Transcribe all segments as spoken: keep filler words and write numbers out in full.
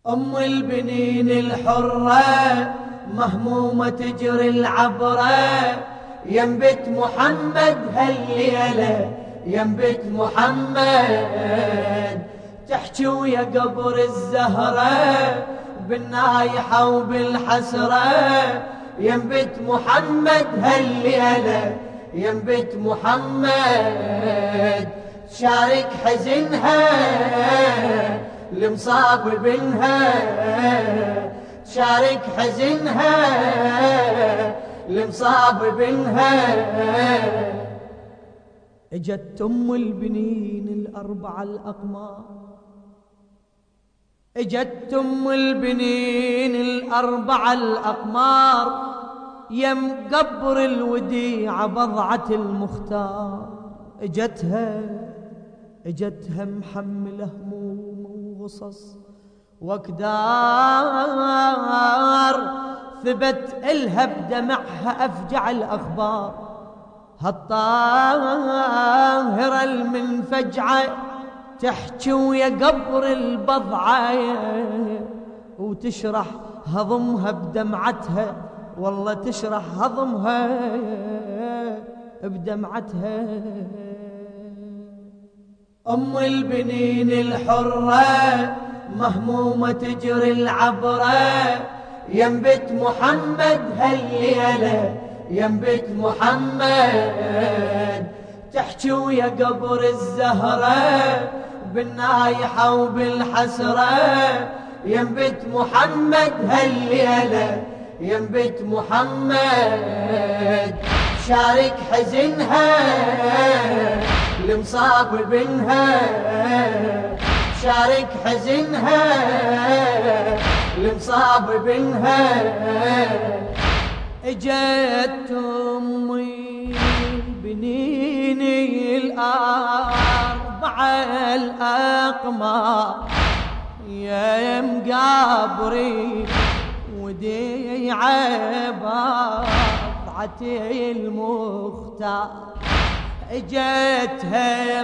أم البنين الحرة مهمومة تجري العبرة، ينبت محمد هالليلة ينبت محمد، تحكي ويا قبر الزهرة بالنايحة وبالحسرة، ينبت محمد هالليلة ينبت محمد، شارك حزنها المصاب بنها، شارك حزنها المصاب بنها. اجت ام البنين الاربعه الاقمار، اجت ام البنين الاربعه الاقمار، يم قبر الوديعه بضعه المختار، اجتها اجتها محمله هموم وغصص واكدار، ثبت الها بدمعها افجع الاخبار، هالطاهره المنفجعه تحكي ويا قبر البضعه، وتشرح هضمها بدمعتها، والله تشرح هضمها بدمعتها. أم البنين الحرة مهمومة تجري العبرة، ينبت محمد هالليلة ينبت محمد، تحكي ويا قبر الزهرة بالنايحة وبالحسرة، ينبت محمد هالليلة ينبت محمد، شارك حزنها المصاب بنها، شارك حزنها المصاب بنها. اجت امي البنين الاربعه الاقمار، يا مقابري وديعه بضعه المختار، اجتها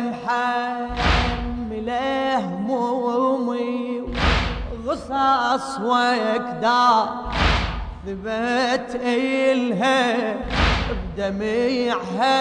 محمله همومي غصص واكدار، ثبت إلها بدميعها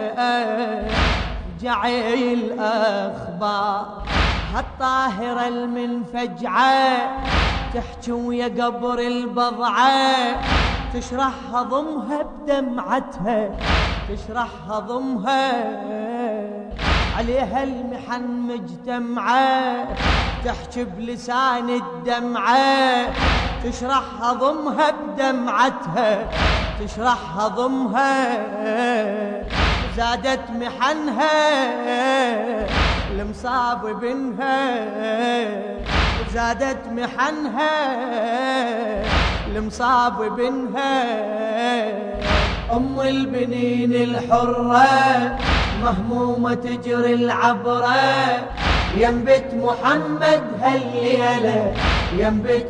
افجع الاخبار، هالطاهره المنفجعه تحكي ويا قبر البضعه، تشرح هضمها بدمعتها تشرح هضمها، عليها المحن مجتمعة تحكي بلسان الدمعة، تشرح هضمها بدمعتها تشرح هضمها، زادت محنها المصاب بنها، زادت محنها المصاب بنها. أم البنين الحرة مهمومة تجري العبرة، ينبت محمد هالليلة ينبت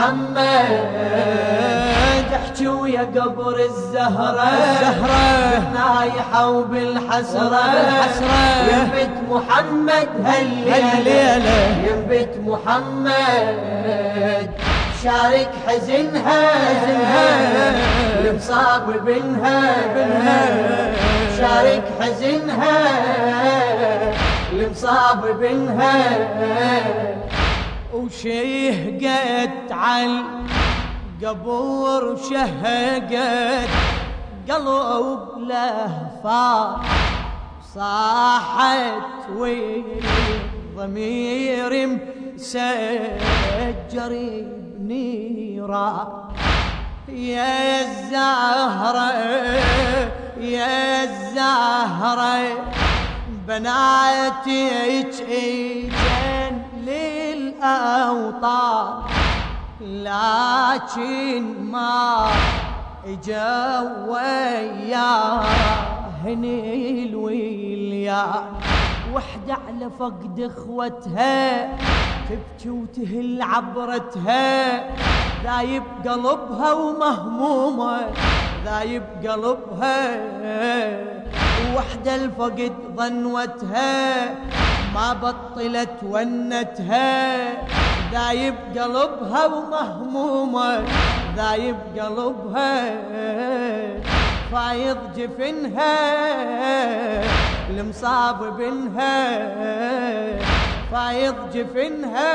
محمد، تحكي ويا قبر الزهرة بالنايحة وبالحسرة، ينبت محمد هالليلة ينبت محمد، شارك حزنها المصاب بنها، شارك حزنها المصاب بنها. وشهقت على القبور شهقت قلب لهفا، صاحت والضمير مسجر بنيرا، يا الزهرة يا الزهرة بناتك اجن للأوطان، لكن ما اجوا وياهن الويليان، وحدة على فقد اخوتها تبكي وتهل عبرتها، ذايب قلبها ومهمومة ذايب قلبها، وحدة الفقد ظنوتها ما بطلت ونتها، ذايب قلبها ومهمومة ذايب قلبها فايض جفنها المصاب بنها فايض جفنها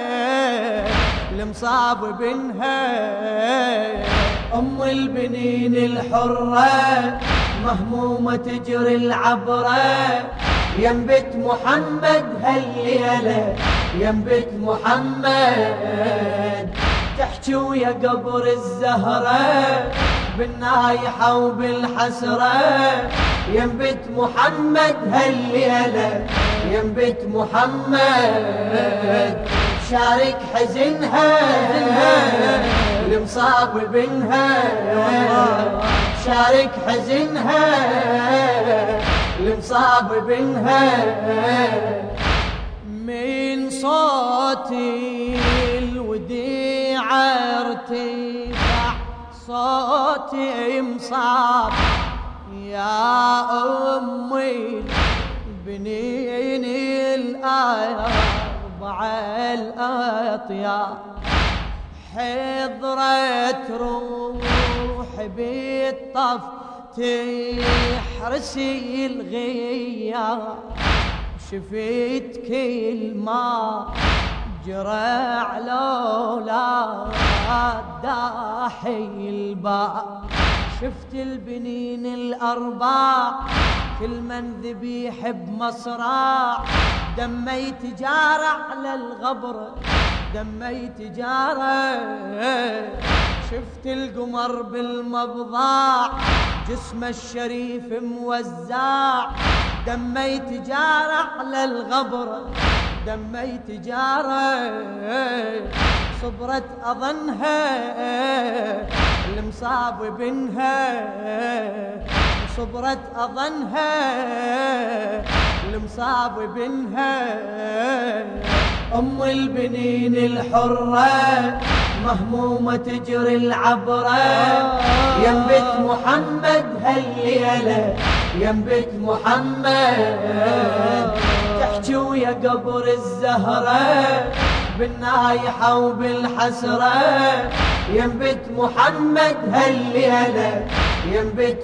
المصاب بنها أم البنين الحرة مهمومة تجري العبرة ينبت محمد هالليلة ينبت محمد تحكي ويا قبر الزهرة بالنايحة وبالحسرة ينبت محمد هالليلة ينبت محمد شارك حزنها المصاب بنها شارك حزنها المصاب بنها من صوتي الوديع ارتفع صوتي مصاب يا أمي بنين الأربعة الأطيار حضرت روح بالطف تحرسي الغياب شفيت كل ما جرى على أولاد داحي الباب شفت البنين الأربع كل من ذبيح بمصراع دمي تجارة على الغبر دمي تجارة شفت القمر بالمبضاع جسمه الشريف موزع دمي تجارة على الغبر دمي تجارة صبرت أظنها المصاب بنها صبرت أظنها المصاب بنها أم البنين الحرة مهمومة تجري العبرة ينبت محمد هالليلة ينبت محمد تحكي ويا قبر الزهرة بالنايحة وبالحسرة ينبت محمد هالليلة ينبت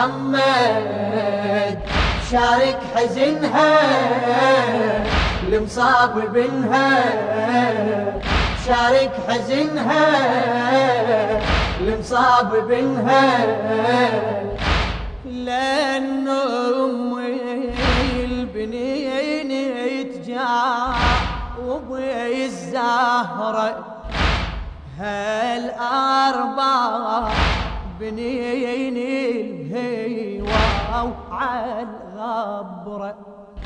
محمد شارك حزنها المصاب بنها شارك حزنها المصاب بنها لأن أمي البنين يتجاوب الزهرة هالأربع بنين الهوى وعلى الغبرة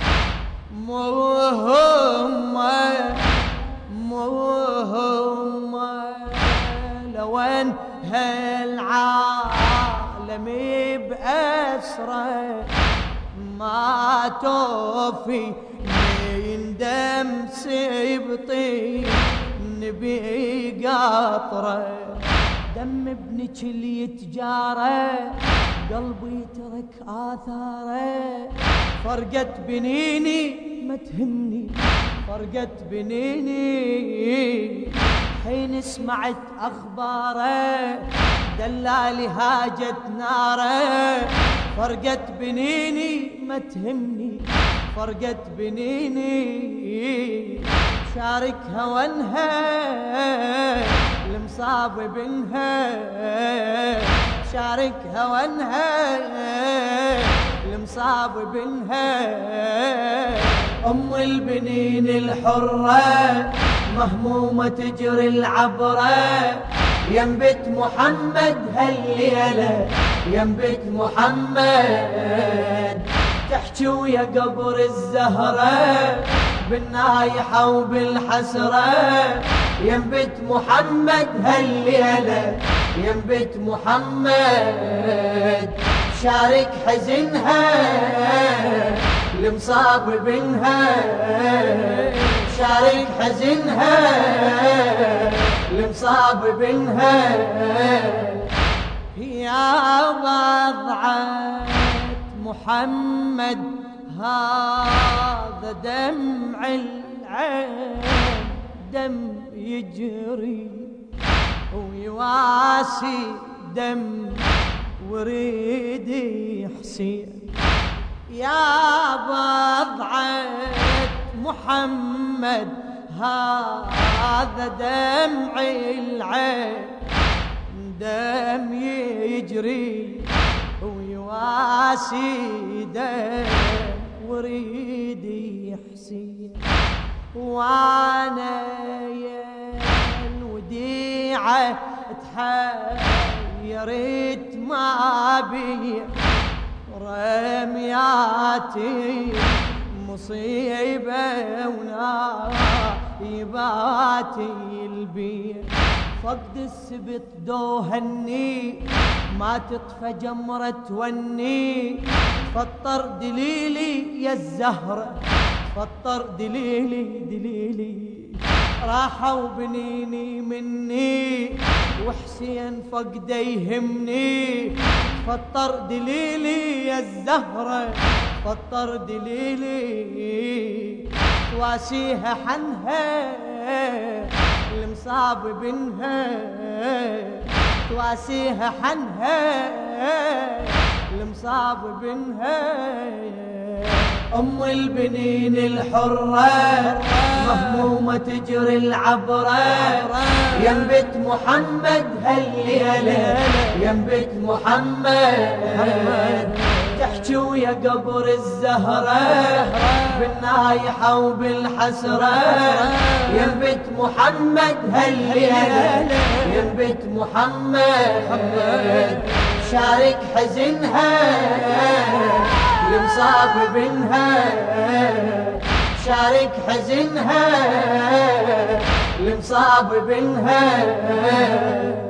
مهمة مهمة لوين هالعالم بأسره ما توفي يندم سيبطي نبي قطره دم ابنك اللي يتجاره قلبي ترك آثاره فرقت بنيني ما تهمني فرقت بنيني حين سمعت أخباره دلالي هاجت ناره فرقت بنيني ما تهمني فرقت بنيني شارك هونها المصاب بنها شارك هونها المصاب بنها أم البنين الحرة مهمومة تجري العبرة ينبت محمد هالليلة ينبت محمد تحكي ويا قبر الزهرة بالنايحة وبالحسرة ينبت محمد هالليلة ينبت محمد شارك حزنها المصاب بنها شارك حزنها المصاب بنها يا بضعة محمد هذا دمع العين الدم يجري ويواسي دم وريدي حسين يا بضعة محمد هذا دمع العين دم يجري ويواسي دم وريدي حسين وانا يا الوديعة تحيرت ما بي رمياتي مصيبة ونايباتي البيت فقد السبت دوهني ما تطفى جمرة توني فطر دليلي يا الزهرة فطر دليلي دليلي راحوا بنيني مني وحسين فقد يهمني فطر دليلي يا الزهرة فطر دليلي تواسيها حنها المصاب بنها تواسيها حنها المصاب بنها أم البنين الحرة مهمومة تجري العبرة ينبت محمد هالليلة ينبت محمد تحكي ويا قبر الزهرة بالنايحة وبالحسرة ينبت محمد هالليلة ينبت محمد شارك حزنها المصاب بنها شارك حزنها المصاب بنها